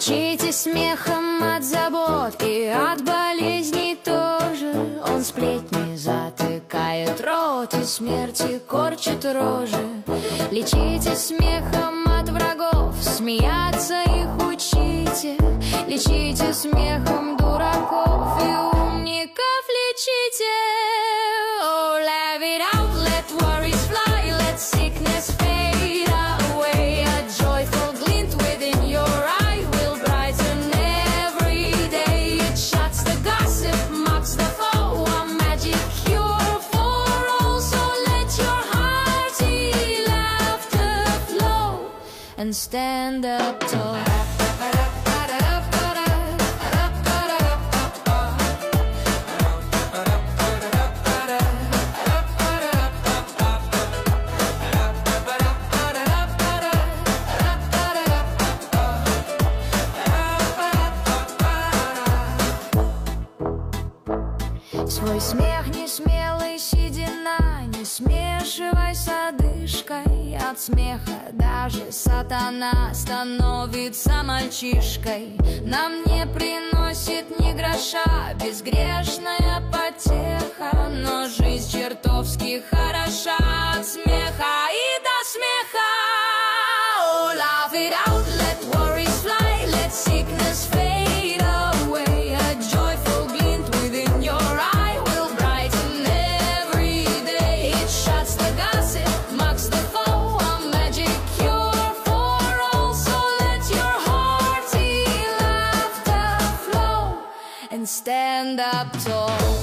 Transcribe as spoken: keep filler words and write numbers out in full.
Лечите смехом от забот и от болезней тоже. Он сплетни затыкает рот и смерти корчит рожи. Лечите смехом от врагов, смеяться их учите. Лечите смехом дураков и умников лечите. Oh, laugh it out, let worries fly, let sickness fade away. A joyful glint within your eye will brighten every day. It shuts the gossip, mocks the foe, a magic cure for all. So let your hearty laughter flow and stand up tall. Свой смех не смелый, седина, не смешивай с одышкой. От смеха даже сатана становится мальчишкой. Нам не приносит ни гроша безгрешная потеха, но жизнь чертовски хороша от смеха и до смеха. Oh, laugh it out, let worries fly, let sickness fade away. A joyful glint within your eye will brighten every day. It shuts the gossip, mocks the foe, a magic cure for all. So let your hearty laughter flow and stand up tall.